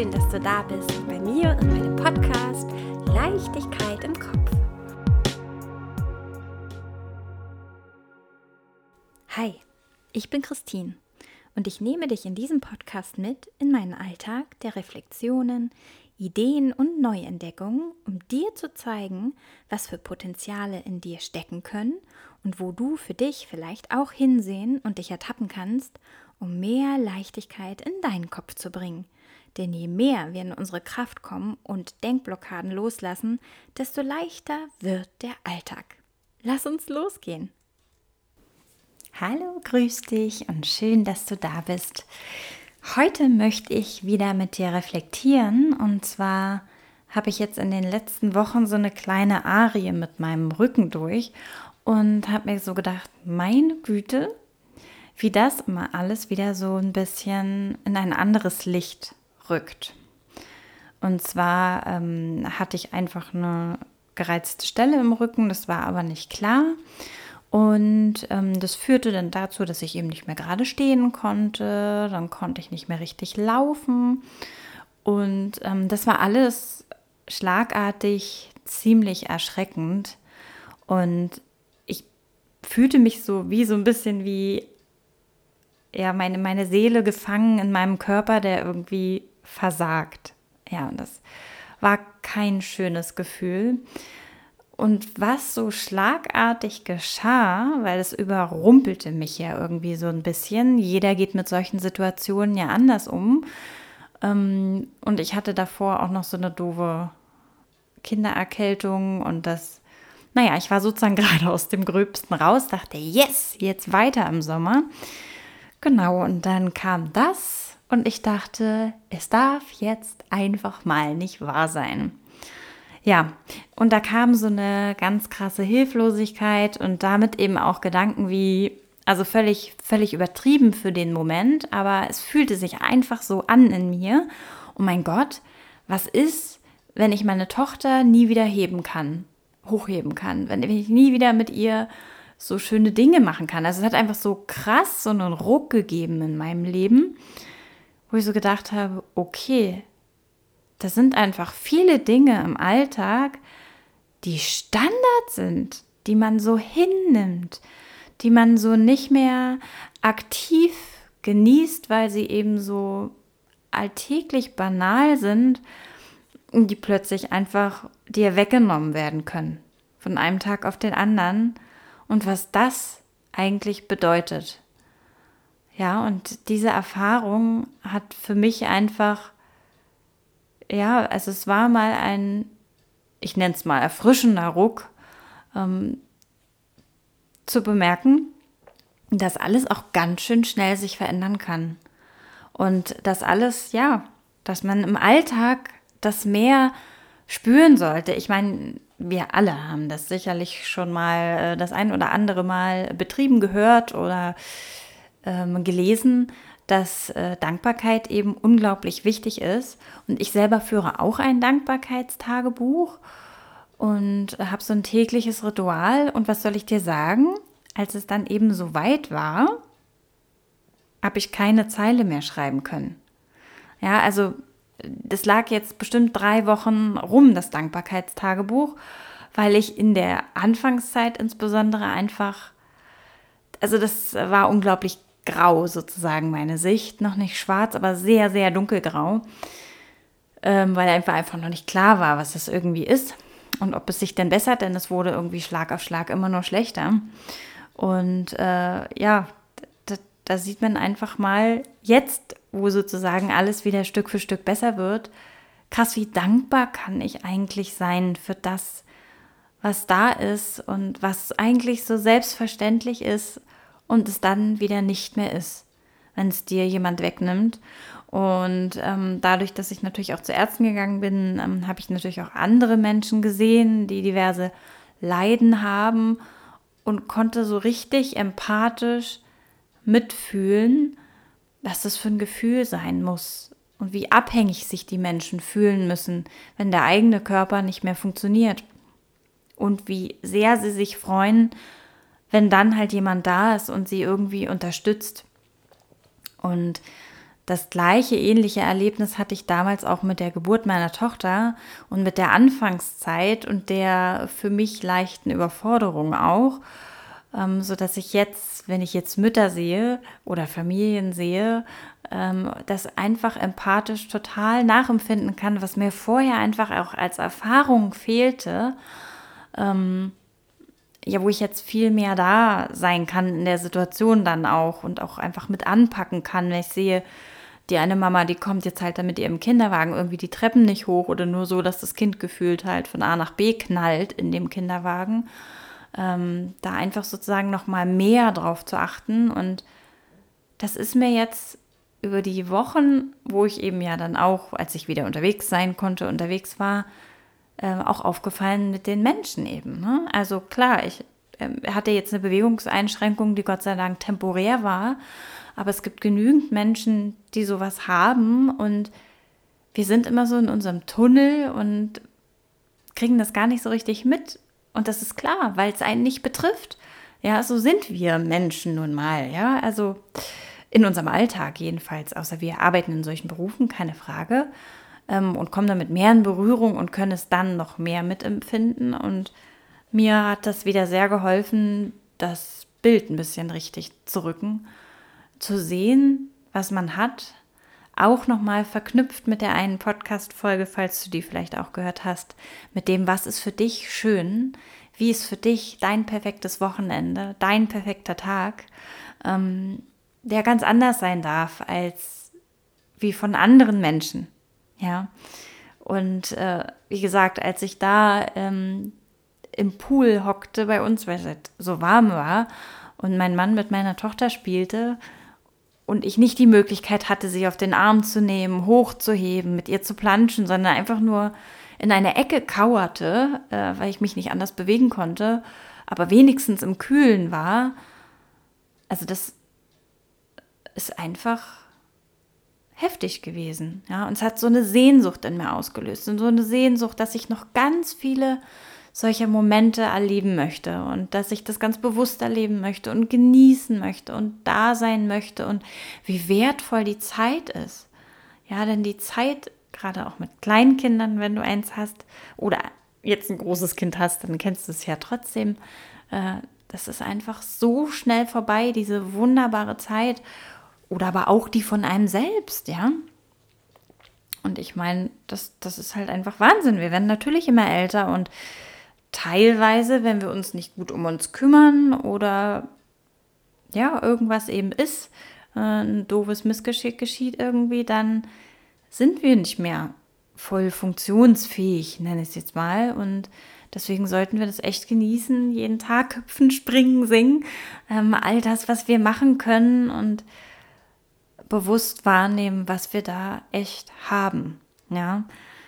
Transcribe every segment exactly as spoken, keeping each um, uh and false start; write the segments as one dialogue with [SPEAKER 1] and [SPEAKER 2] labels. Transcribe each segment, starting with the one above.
[SPEAKER 1] schön, dass du da bist bei mir und meinem Podcast Leichtigkeit im Kopf. Hi, ich bin Christine und ich nehme dich in diesem Podcast mit in meinen Alltag der Reflexionen, Ideen und Neuentdeckungen, um dir zu zeigen, was für Potenziale in dir stecken können und wo du für dich vielleicht auch hinsehen und dich ertappen kannst, um mehr Leichtigkeit in deinen Kopf zu bringen. Denn je mehr wir in unsere Kraft kommen und Denkblockaden loslassen, desto leichter wird der Alltag. Lass uns losgehen. Hallo, grüß dich und schön, dass du da bist. Heute möchte ich wieder mit dir reflektieren und zwar habe ich jetzt in den letzten Wochen so eine kleine Arie mit meinem Rücken durch und habe mir so gedacht, meine Güte, wie das immer alles wieder so ein bisschen in ein anderes Licht rückt. Und zwar ähm, hatte ich einfach eine gereizte Stelle im Rücken, das war aber nicht klar. Und ähm, das führte dann dazu, dass ich eben nicht mehr gerade stehen konnte, dann konnte ich nicht mehr richtig laufen. Und ähm, das war alles schlagartig ziemlich erschreckend. Und ich fühlte mich so wie so ein bisschen wie ja, meine, meine Seele gefangen in meinem Körper, der irgendwie versagt. Ja, und das war kein schönes Gefühl. Und was so schlagartig geschah, weil es überrumpelte mich ja irgendwie so ein bisschen. Jeder geht mit solchen Situationen ja anders um. Und ich hatte davor auch noch so eine doofe Kindererkältung und das, naja, ich war sozusagen gerade aus dem Gröbsten raus, dachte, yes, jetzt weiter im Sommer. Genau, und dann kam das und ich dachte, es darf jetzt einfach mal nicht wahr sein. Ja, und da kam so eine ganz krasse Hilflosigkeit und damit eben auch Gedanken wie, also völlig, völlig übertrieben für den Moment, aber es fühlte sich einfach so an in mir. Oh mein Gott, was ist, wenn ich meine Tochter nie wieder heben kann, hochheben kann, wenn ich nie wieder mit ihr so schöne Dinge machen kann. Also es hat einfach so krass so einen Ruck gegeben in meinem Leben, wo ich so gedacht habe, okay, das sind einfach viele Dinge im Alltag, die Standard sind, die man so hinnimmt, die man so nicht mehr aktiv genießt, weil sie eben so alltäglich banal sind und die plötzlich einfach dir weggenommen werden können, von einem Tag auf den anderen. Und was das eigentlich bedeutet. Ja, und diese Erfahrung hat für mich einfach, ja, also es war mal ein, ich nenne es mal erfrischender Ruck, ähm, zu bemerken, dass alles auch ganz schön schnell sich verändern kann. Und dass alles, ja, dass man im Alltag das mehr spüren sollte. Ich meine, wir alle haben das sicherlich schon mal das ein oder andere Mal betrieben, gehört oder ähm, gelesen, dass äh, Dankbarkeit eben unglaublich wichtig ist. Und ich selber führe auch ein Dankbarkeitstagebuch und habe so ein tägliches Ritual. Und was soll ich dir sagen? Als es dann eben so weit war, habe ich keine Zeile mehr schreiben können. Ja, also das lag jetzt bestimmt drei Wochen rum, das Dankbarkeitstagebuch, weil ich in der Anfangszeit insbesondere einfach, also das war unglaublich grau sozusagen meine Sicht, noch nicht schwarz, aber sehr, sehr dunkelgrau, ähm, weil einfach einfach noch nicht klar war, was das irgendwie ist und ob es sich denn bessert, denn es wurde irgendwie Schlag auf Schlag immer nur schlechter. Und äh, ja, da, da sieht man einfach mal jetzt, wo sozusagen alles wieder Stück für Stück besser wird, krass, wie dankbar kann ich eigentlich sein für das, was da ist und was eigentlich so selbstverständlich ist und es dann wieder nicht mehr ist, wenn es dir jemand wegnimmt. Und ähm, dadurch, dass ich natürlich auch zu Ärzten gegangen bin, ähm, habe ich natürlich auch andere Menschen gesehen, die diverse Leiden haben und konnte so richtig empathisch mitfühlen, was das für ein Gefühl sein muss und wie abhängig sich die Menschen fühlen müssen, wenn der eigene Körper nicht mehr funktioniert. Und wie sehr sie sich freuen, wenn dann halt jemand da ist und sie irgendwie unterstützt. Und das gleiche, ähnliche Erlebnis hatte ich damals auch mit der Geburt meiner Tochter und mit der Anfangszeit und der für mich leichten Überforderung auch, ähm, sodass ich jetzt, wenn ich jetzt Mütter sehe oder Familien sehe, ähm, das einfach empathisch total nachempfinden kann, was mir vorher einfach auch als Erfahrung fehlte, ähm, ja, wo ich jetzt viel mehr da sein kann in der Situation dann auch und auch einfach mit anpacken kann, wenn ich sehe, die eine Mama, die kommt jetzt halt dann mit ihrem Kinderwagen irgendwie die Treppen nicht hoch oder nur so, dass das Kind gefühlt halt von A nach B knallt in dem Kinderwagen. Ähm, da einfach sozusagen nochmal mehr drauf zu achten. Und das ist mir jetzt über die Wochen, wo ich eben ja dann auch, als ich wieder unterwegs sein konnte, unterwegs war, äh, auch aufgefallen mit den Menschen eben. Ne? Also klar, ich äh, hatte jetzt eine Bewegungseinschränkung, die Gott sei Dank temporär war, aber es gibt genügend Menschen, die sowas haben und wir sind immer so in unserem Tunnel und kriegen das gar nicht so richtig mit. Und das ist klar, weil es einen nicht betrifft. Ja, so sind wir Menschen nun mal. Ja, also in unserem Alltag jedenfalls, außer wir arbeiten in solchen Berufen, keine Frage. Ähm, und kommen damit mehr in Berührung und können es dann noch mehr mitempfinden. Und mir hat das wieder sehr geholfen, das Bild ein bisschen richtig zu rücken, zu sehen, was man hat, auch nochmal verknüpft mit der einen Podcast-Folge, falls du die vielleicht auch gehört hast, mit dem, was ist für dich schön, wie ist für dich dein perfektes Wochenende, dein perfekter Tag, ähm, der ganz anders sein darf als wie von anderen Menschen, ja. Und äh, wie gesagt, als ich da ähm, im Pool hockte bei uns, weil es so warm war und mein Mann mit meiner Tochter spielte, und ich nicht die Möglichkeit hatte, sie auf den Arm zu nehmen, hochzuheben, mit ihr zu planschen, sondern einfach nur in eine Ecke kauerte, äh, weil ich mich nicht anders bewegen konnte, aber wenigstens im Kühlen war. Also das ist einfach heftig gewesen. Ja? Und es hat so eine Sehnsucht in mir ausgelöst und so eine Sehnsucht, dass ich noch ganz viele solche Momente erleben möchte und dass ich das ganz bewusst erleben möchte und genießen möchte und da sein möchte und wie wertvoll die Zeit ist. Ja, denn die Zeit, gerade auch mit Kleinkindern, wenn du eins hast oder jetzt ein großes Kind hast, dann kennst du es ja trotzdem. Äh, das ist einfach so schnell vorbei, diese wunderbare Zeit oder aber auch die von einem selbst, ja. Und ich meine, das, das ist halt einfach Wahnsinn. Wir werden natürlich immer älter und teilweise, wenn wir uns nicht gut um uns kümmern oder ja, irgendwas eben ist, äh, ein doofes Missgeschick geschieht irgendwie, dann sind wir nicht mehr voll funktionsfähig, nenne ich es jetzt mal. Und deswegen sollten wir das echt genießen, jeden Tag hüpfen, springen, singen, ähm, all das, was wir machen können und bewusst wahrnehmen, was wir da echt haben. Ja,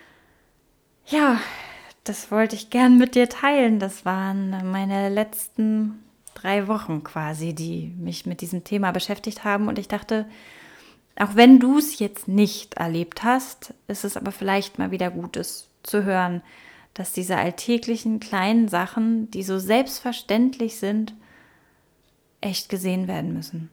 [SPEAKER 1] ja. Das wollte ich gern mit dir teilen. Das waren meine letzten drei Wochen quasi, die mich mit diesem Thema beschäftigt haben. Und ich dachte, auch wenn du es jetzt nicht erlebt hast, ist es aber vielleicht mal wieder Gutes zu hören, dass diese alltäglichen kleinen Sachen, die so selbstverständlich sind, echt gesehen werden müssen.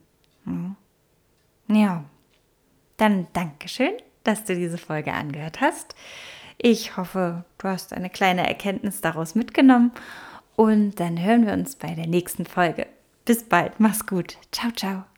[SPEAKER 1] Ja, dann Dankeschön, dass du diese Folge angehört hast. Ich hoffe, du hast eine kleine Erkenntnis daraus mitgenommen und dann hören wir uns bei der nächsten Folge. Bis bald, mach's gut. Ciao, ciao.